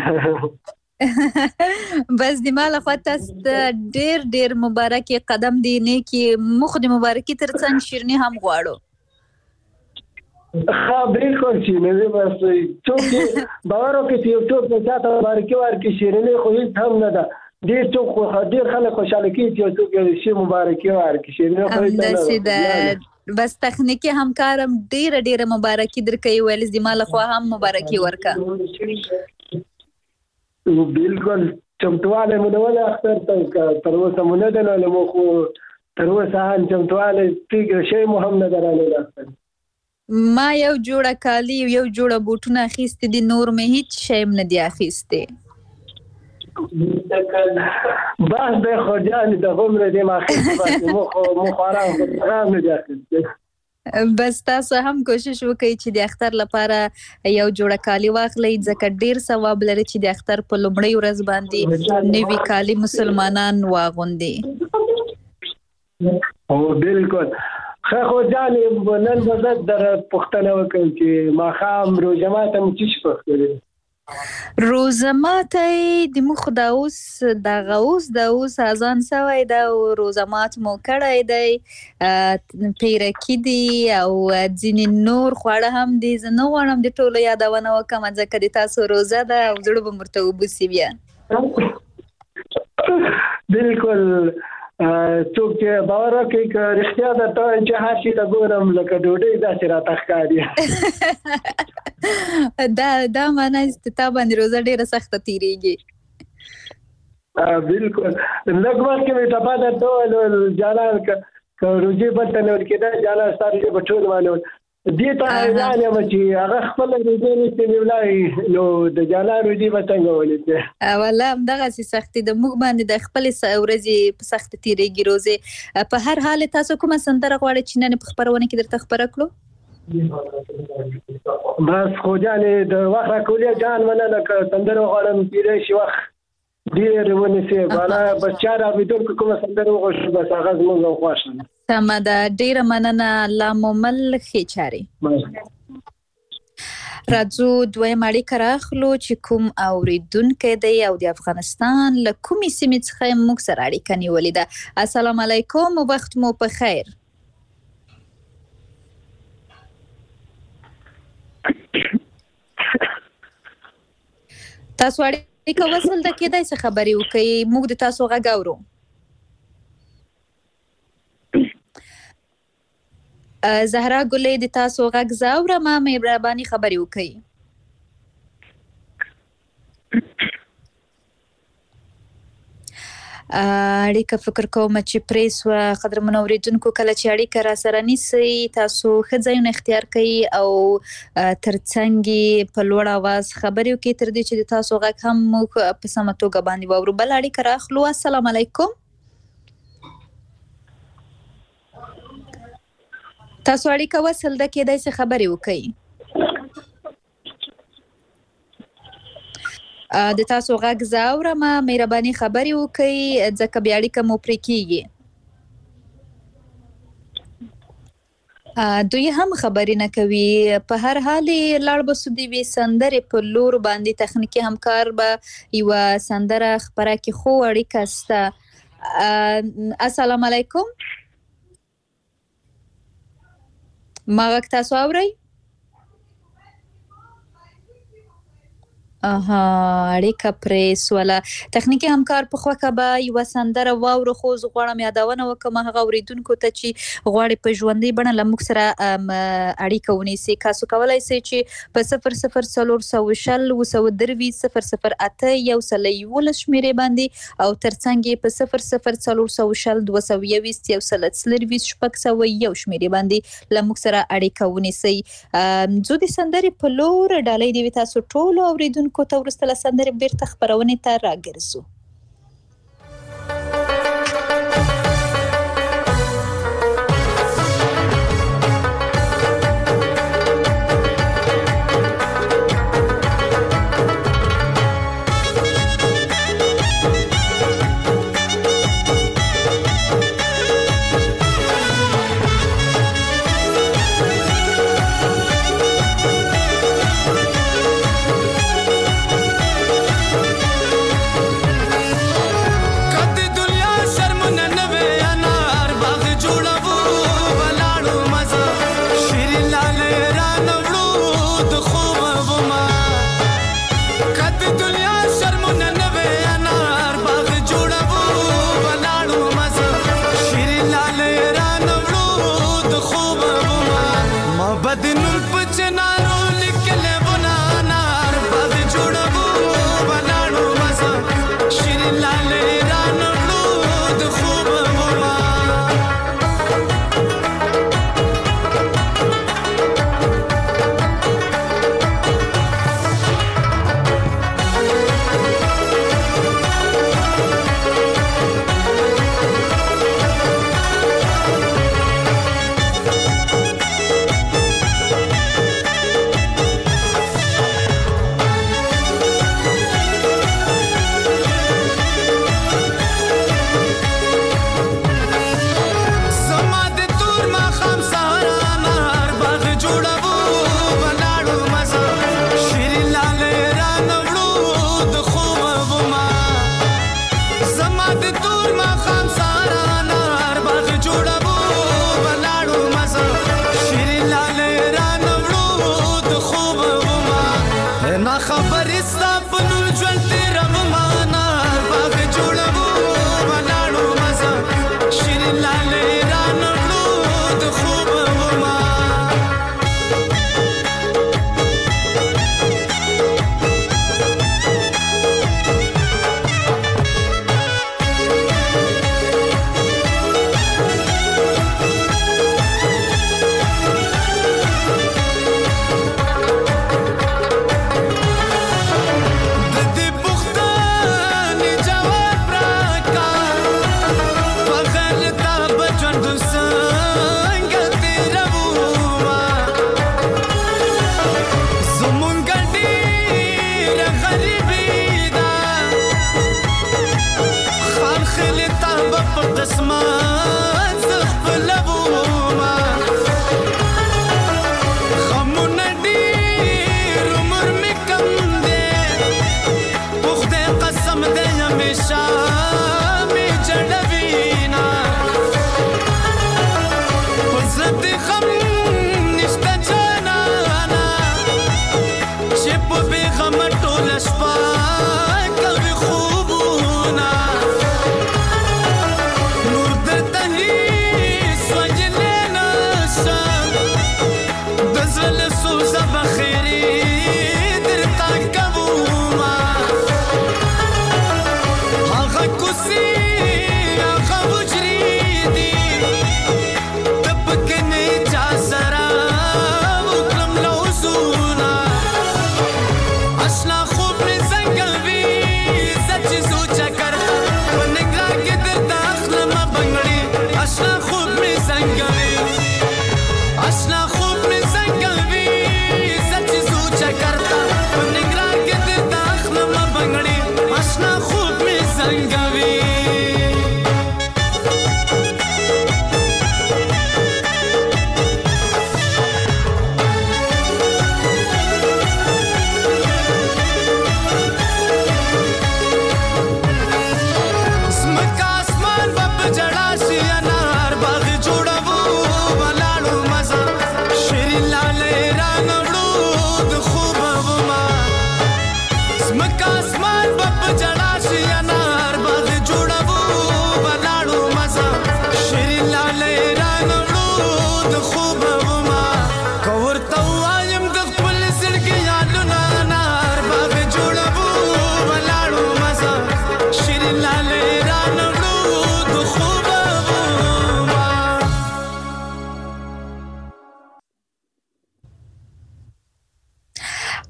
بس د ما لخوا تاسو ته ډېر مبارکي قدم دی نیکي. موږ د مبارکي ترڅنګ شیرني هم غواړو. ها بالکل شیرني بس څوک باور وکړي چې یو څوک چا ته مبارکي ورکړي، شیرني خو هېڅ هم نه ده. ډېر خلک خوشحاله کېږي چې یو څوک شي مبارکي ورکړي. شیرني خو هېڅ نه ده. بس تخنیکي همکارم ډېره مبارکي درکوي. ویل د ما لخوا هم مبارکي ورکړه. بالکل چمتوالی مو نه ولی اختر ته تر اوسه مو نه دی نو مو خو تر اوسه هم چمتوالی شی مو هم نه دی رانیولی اختر. ما یو جوړه کالي یو جوړه بوټونه اخیستي دي، نور مې هیڅ شی هم نه دی اخیستی. بس دی خو جانې د غومره دی ما اخیستي، بس مو خواران خو هم نه دی اخیستی. بس تاسو هم کوشش وکړئ چې د اختر لپاره یو جوړه کالي واخلئ، ځکه ډیر ثواب لري چې د اختر په لومړۍ ورځ باندې نوي کالي مسلمانان واغوندي. او بالکل ښه. خو جانې نن به زه در پوښتنه وکړم چې ماښام روژه ماته مو څه شي پخوي؟ روزه ماتی د موږ د اوس اذان سوی ده او روزه مات مو کړی دی. پیرکي دي او ځینې نور خواړه هم دي. زه نه غواړم د ټولو یادونه وکړم ځکه د تاسو روزه ده او زړه به ورته وبوسي بیا. بالکل څوک چې باور وکړي که رښتیا درته وایم چې هر شي ته ګورم لکه ډوډۍ داسې راته ښکاري. دا معنی چې تا باندې روزه ډېره سخته تېرېږي. بالکل. لږ مخکې مې ټپه درته وویل جانان که روژې بل ته نیول کېده، جانان ستا روژې به ټول ما نیول. دې ته حیران یم چې هغه خپله روژې نشي نیولی، نو د جانان روژې به څنګه ونیسي؟ والله همدغسې سختې د موږ باندې د خپلې ورځې په سخته تېرېږي روزې. په هر حال تاسو کومه سندره غواړئ چې نن په خپرونه کې درته خپره کړو؟ بس خو جانې د وخت راکولې جان مننه که سندره وغواړم کېدای شي وخت ډېر ونیسي. بالا بس چا راویدونکو کومه سندره وغواړي بس هغه زموږ هم خوښه ده. سمه ده، ډېره مننه. الله مو مل ښې چارې. راځو دویم اړیکه راخلو چې کوم اوریدونکی دی او د افغانستان له کومې سیمې څخه موږ سره اړیکه نیولې ده. السلام علیکم، وخت مو په خیر. تاسو اړیکه وصل ده، کېدای څه خبرې وکړئ، موږ د تاسو غږ اورو. زهرا ګلې د تاسو غږ زه اورم، مهرباني خبرې وکړئ. اړیکه فکر کوم چې پریس و قدرمن اوریدونکو کله چې اړیکه را سره نیسي تاسو ښه ځایونه اختیار کړئ او ترڅنګ په لوړ اواز خبرې وکړئ تر دې چې تاسو غږ هم موږ په سمه توګه باندې واورو. بل اړیکه راخلو. السلام علیکم. تاسو اړیکه وصل ده کېدای شي خبرې وکړئ. د تاسو غږ زه اورم، مهرباني خبرې وکړئ ځکه بیا اړیکه مو پرې کېږي. دوی هم خبرې نه کوي. په هر حال لاړ به سو د یوې سندرې په لور باندې تخنیکي همکار به یوه سندره خپره کړي، خو اړیکه شته. السلام علیکم. ما غږ تاسو اورئ؟ اړیکه پرې سوله. تخنیکي همکار په خوښه به یوه سندره واورو، خو زه غواړم یادونه وکړم هغه اورېدونکو ته چې غواړي په ژوندۍ بڼه له موږ سره اړیکه ونیسي. تاسو کولی شئ چې په 004020 223 0081 شمېرې باندې او ترڅنګ یې په 004020 221 124 شمېرې باندې له موږ سره اړیکه ونیسئ. زه د سندرې په لور ډالۍ دې وي تاسو ټولو اورېدونکو ته وروسته له سندرې بیرته خپرونې ته راګرځو.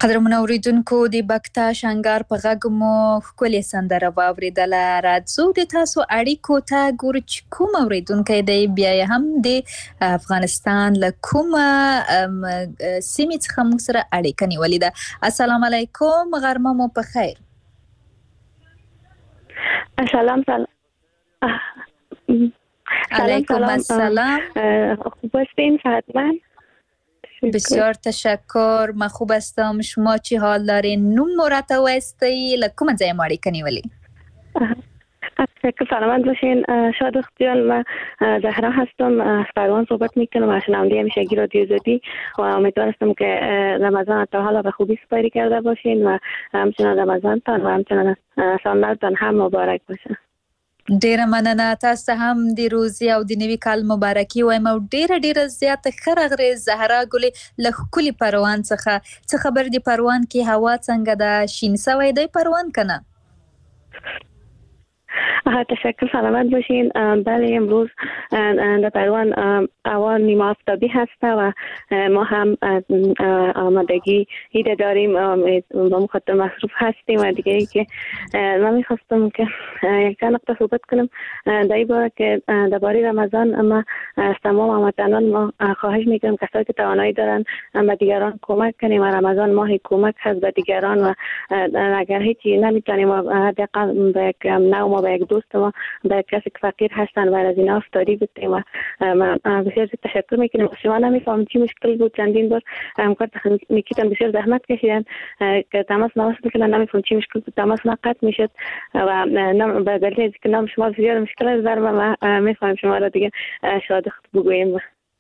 قدرمن اوریدونکو د بکتا شنګار په غږ مو ښکلې سندره واورېدله. راځو د تاسو اړیکو ته ګورو چې کوم اوریدونکی دی بیا یې هم د افغانستان له کومه سیمې څخه موږ سره اړیکه نیولې ده. السلام علیکم، غرمه مو په خیر. سلام علیکم السلام. خوب هستین حتما؟ بسیار تشکر، من خوب هستم. شما چی حال دارین؟ نوم مرتب هستی لکوم ځای ما اړیکه نیولې؟ تشکر، سلامت باشین. شادخ جان، من زهرا هستم، از پروان صحبت میکنم، از شنونده همیشگی رادیو آزادی و امیدوارم که رمضان تا حالا به خوبی سپری کرده باشین و همچنان رمضانتان و همچنان سالتان هم مبارک باشه. ډیره مننه. تاسو هم د روزي او د نوي کال مبارکي وایم او ډیره زیاته ښه راغلې زهرا ګلې له ښکلي پروان څخه. څه خبر دی پروان کې هوا څنګه ده؟ شین سوی دی پروان که نه؟ تشکر، سلامت باشین. بله، امروز در پروان هوا نیمه آفتابی هست و ما هم آمادگی ایده داریم، با مخاطب مصروف هستیم و دیگه ای که من میخواستم که یک چند نقطه صحبت کنم در این باره که درباره رمضان ما از تمام هموطنان ما خواهش میکنم کسایی که توانایی دارن به دیگران کمک کنیم و رمضان ماه کمک هست به دیگران و اگر هیچی نمیتونیم حداقل به یک نو ما به یک دوست ما به کسی که فقیر هستن و از اینا افتاری بودیم و بسیار تشکر میکنیم. شما نمیفهم چی مشکل بود، چندین بار همکار میکیتن بسیار زحمت کشیدن که تماس نوصل کنن، نمیفهم چی مشکل بود، تماس قطع میشد و به دلیل که نام شما بسیار مشکل است در ما میفهم شما را دیگه شادخ بگویم.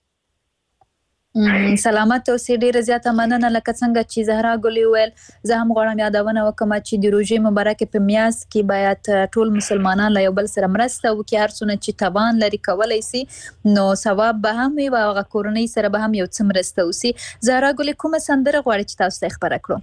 سلامت اوسې. ډیره زیاته مننه. لکه څنګه چې زهرا ګلې وویل، زه هم غواړم یادونه وکړم چې د روژې مبارکې په میاشت کې باید ټول مسلمانان له یو بل سره مرسته وکړي. هر څونه چې توان لري کولی سي نو ثواب به هم وي او هغه کورنۍ سره به هم یو څه مرسته وسي. زهرا ګلې کومه سندره غواړي چې تاسو ته خبره کړو؟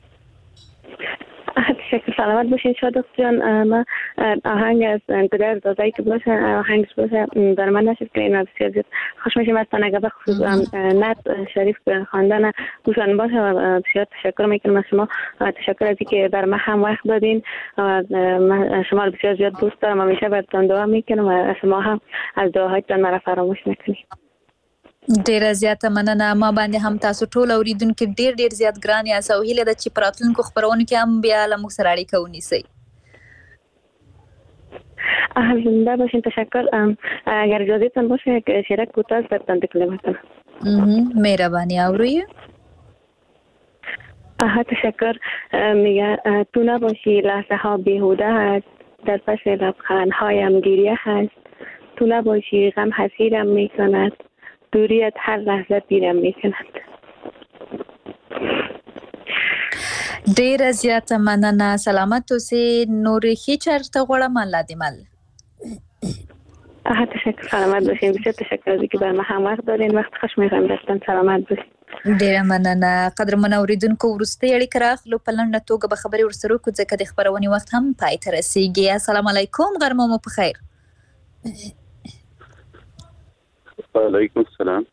تشکر، سلامت باشین. شادخ جان، من آهنگ از گدر دازایی که باشه آهنگش باشه در من نشد که این بسیار زیاد خوش میشیم از تنگه به خصوص نت شریف خواندن گوشن باشه و بسیار تشکر میکنم از شما. تشکر از اینکه در من هم وقت دادین و شما رو بسیار زیاد دوست دارم، همیشه براتون دعا میکنم و شما هم از دعاهایتان مرا فراموش نکنید. ډیره زیاته مننه. ما باندې هم تاسو ټول اوریدونکو ډیر زیات ګران یاست او هیله ده چې په راتلونکو خپرونو کې هم بیا له موږ سره اړیکه ونیسئ. زنده باشین. تشکر. اگر اجازهتان باشه که شیرک کوتاه براتون تکلیف کنم. مهربانی. آوروی. تشکر. میگه تو نباشی لحظه ها بیهوده هست، در پس لبخندهایم گریه هست. تو نباشی غم حسیرم میکند، دوریت هر لحظه پیرم میکند. ډیره زیاته مننه. سلامت اوسې. نور هیڅ چرته غواړم الله دې مل. تشکر، سلامت باشین. بسیار تشکر از اینکه بر ما هم وقت دارین. وقت خوش می‌گذرونم داشتن. سلامت باشین. ډیره مننه. قدرمن اوریدونکو وروستۍ اړیکه راخلو په لنډه توګه به خبرې ورسره وکړو ځکه د خپرونې وخت هم پای ته رسیږي. السلام علیکم، غرمه مو په خیر. وعلیکم السلام.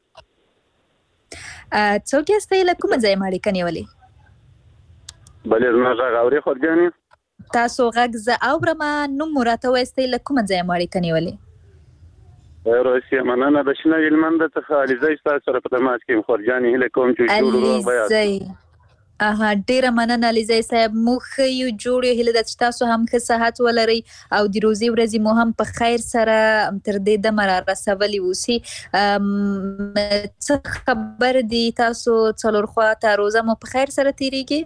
څوک یاستئ؟ له کومه ځایه مو اړیکه نیولې؟ بله، زما غږ اورې خورجانې؟ تاسو غږ زه اورم. نوم مو راته ووایاستئ له کومه ځایه مو اړیکه نیولې؟ روسیه. مننه. د شنه هلمند څخه علیزی ستاسو سره په تماس کې یم خورجانې. هیله کوم چې جوړ روغ به یاست. ډیره مننه علیزی صاحب. موږ ښه یو جوړ یو. هیله ده چې تاسو هم ښه صحت ولرئ او د روزي ورځې مو هم په خیر سره تر دې دمه را رسولي اوسي. څه خبر دی تاسو څلور خواته روزه مو په خیر سره تیریږي؟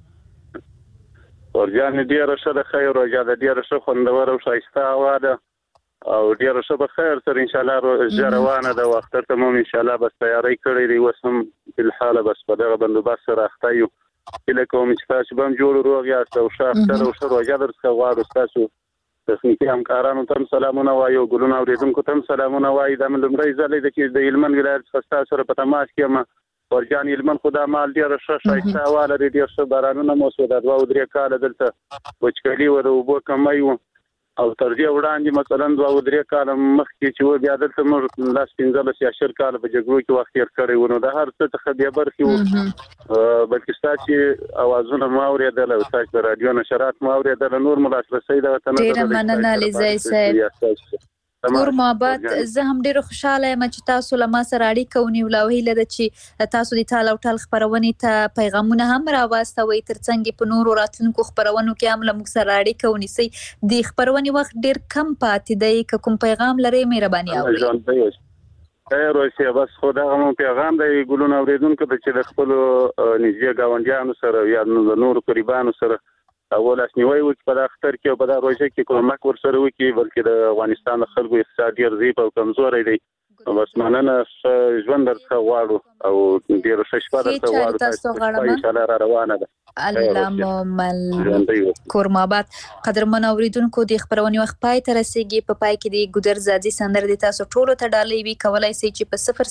خورجانې ډیره ښه ده. ښه روژه ده، ډیره ښه خوندوره او ښایسته هوا ده او ډیره ښه په خیر سره انشاءالله روژه روانه ده. اختر ته مو انشاءالله بس تیاری کړی دی. اوس هم فلحاله بس په دغه بندوبست سره اخته یو. هیله کوم چې تاسو به هم جوړ روغ یاست او ښه اختر او ښه روژه درڅخه غواړو. ستاسو تخنیکي همکارانو ته هم سلامونه وایو، ګلونه اورېدونکو ته هم سلامونه وایي. دا مې لومړی ځل دی چې د هلمند ولایت څخه ستاسو سره په تماس کې یم. خورجان هلمند خو دا مال ډېره ښه ښایسته هوا لري، ډېر ښه بارانونه مو شوه. دا 2 او 3 کاله دلته وچکالي وه، د اوبو کمی و او تر دې وړاندې مثلا 2-3 کال مخکې چې و بیا دلته موږ لاس 15 یا 10 کال په جګړو کې وخت تیر کړی ونه د هر څه څخه بیا برخي بلکې ستاسو اوازونه ما اوریدل او تاسو رادیو نشرات ما اوریدل نور ملاسرسي د وطن ډېر مننه لزای صاحب کور محبت زه هم ډیره خوشاله یم چې تاسو له ما سره اړیکه ونیوله او هیله ده چې تاسو د ټال او ټال خبرونې ته پیغامونه هم راواستوي ترڅنګ په نورو راتلونکو خبرونو کې هم له موږ سره اړیکه ونیسئ د خبرونې وخت ډیر کم پاتې دی که کوم پیغام لرئ مهرباني اورئ خیر اوسه بس خدا غو پیغام دی ګلونه اوریدونکو چې د خپل نږدې گاونډیانو سره یا نور قریبانو سره اول اسنیوي وکړي په اختر کې او په دا روزه کې کومک ورسره وکړي بلکې د افغانستان خلکو اقتصادي ضعیف او کمزوري دي بس مننه ژوند درته غواړو او ډیر ښه شپه درته غواړو ان شاء الله را روانه ده الله مل کورمابات قدرمن اوریدونکو د خبرونې وخت پای ته رسیدي په پای کې د ګودر زادي سندر د تاسو ټولو ته ډالۍ وی کولای شي چې په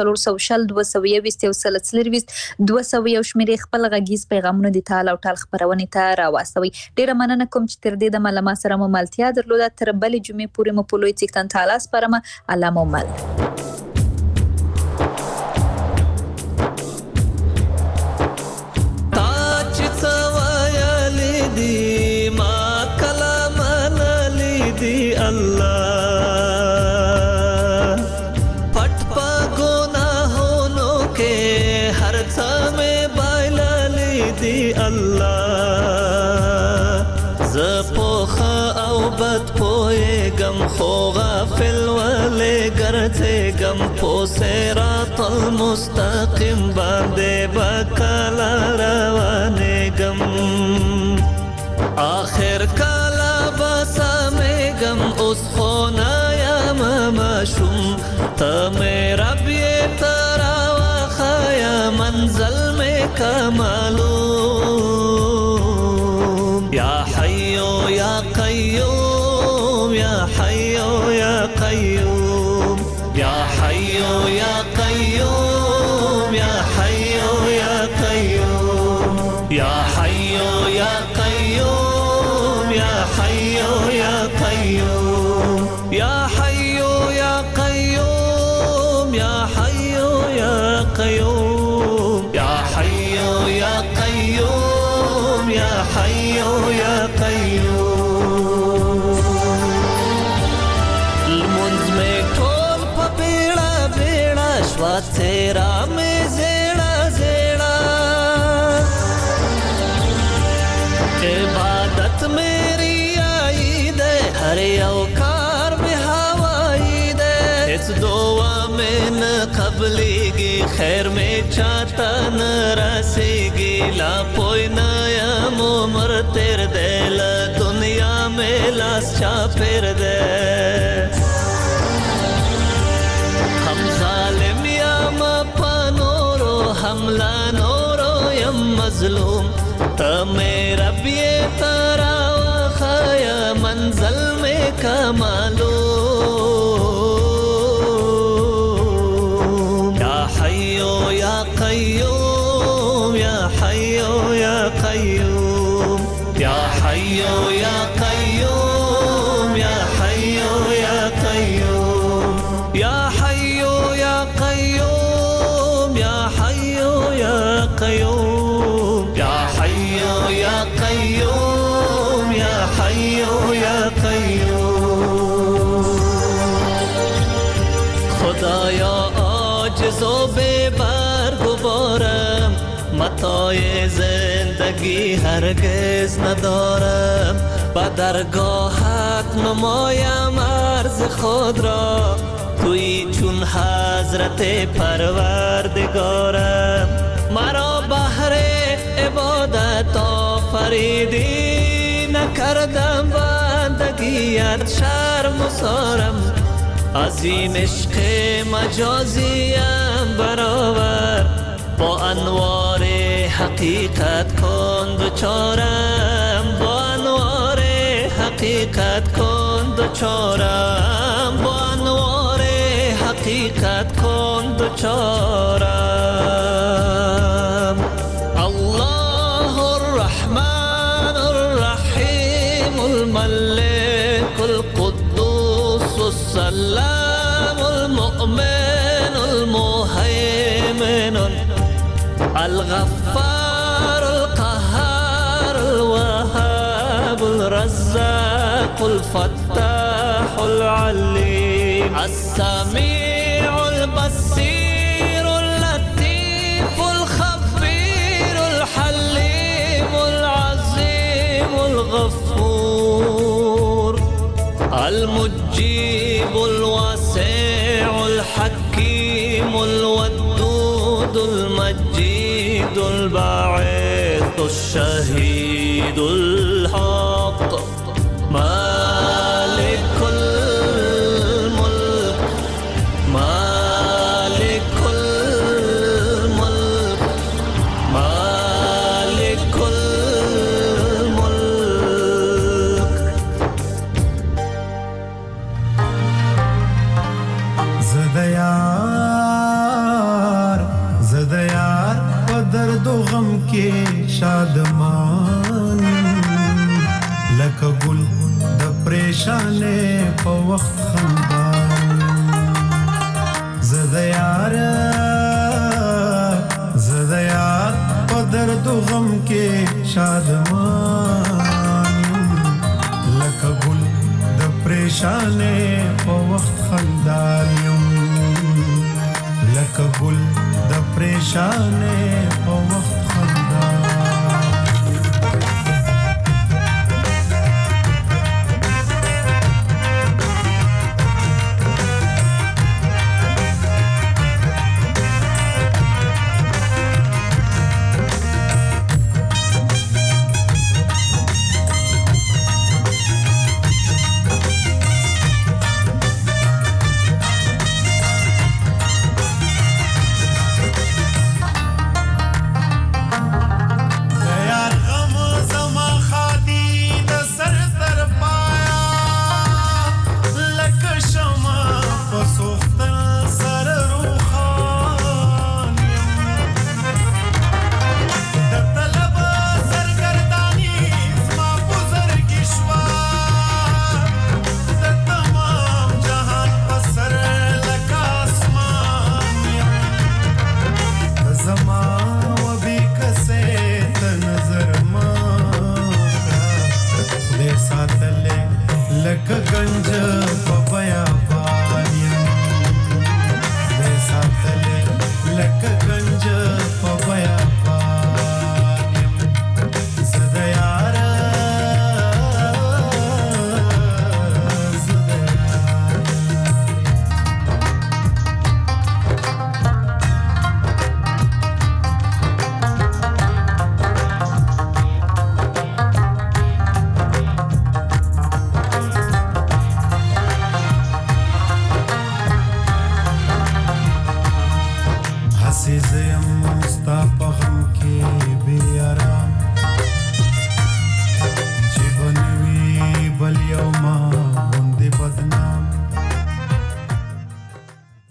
00402222 شمیرې خپل غږیز پیغامونه د ټال او ټال خبرونې ته راوستوي ډیره مننه کوم چې تر دې د ملما سره مو ملتیا درلوده تر بلې جمعې پورې مو په لوی څښتن تعالی سپارم الله مو مل خو غافل ولې ګرځېږم په صراط المستقیم باندې بکلا روانېږم آخر کلا بسمېږم اوس خو نه یم ماشوم ته مې رب یې ته راوښیه منزل مې که معلوم یا حیو یا قیوم يا حي يا قيوم يا حي يا قيوم يا حي يا قيوم يا حي يا قيوم يا حي يا قيوم يا حي يا قيوم يا حي يا قيوم يا حي يا قيوم يا حي يا قيوم तेरा में ज़ेड़ा ज़ेड़ा इबादत मेरी आई दे हर औकार में हवाई दे इस दुआ में न कबलेगी खैर में चाहता न रसेगी ला पोई नया उम्र तेरे दिल दुनिया में लास चा फिर दे हम जालिम हमला नोरो यम मजलूम तमे रब ये तरा वखाया मंजल में का मालूम या हय्यो या कय्यूम या हय्यो या कय्यूम या हय्यो या कय्यूम या हय्यो या कय्यूम या हय्यो या कय्यूम या قيوم يا حي يا قيوم يا حي يا قيوم خدایا عاجز و بی‌برگبارم متاع زندگی هرگز ندارم با درگاهت نمایم عرض خود را توی چون حضرت پروردگارم مرا بهر عبادت آفریدی نکردم بندگیت شرم و سارم از این عشق مجازیم برابر با انوار حقیقت کن دوچارم با انوار حقیقت کن دوچارم با انوار حقیقت کن دوچارم الله الرحمن الرحیم الملك السلام المؤمن المهيمن الغفار القهار الوهاب الرزاق الفتاح العليم السميع البصير اللطيف الخبير الحليم العظيم الغفور المجيب الواسع الحكيم الودود المجيد الباعث الشهيد الحق مالك الملك مالك الملك مالك الملك زديار ودرد غم کے شادمان لکه ګل د پریشانې په وخت خندان زديار ودرد غم کې شادمان لکه ګل د پریشانې په وخت خندان لکه ګل د پریشانې په وخت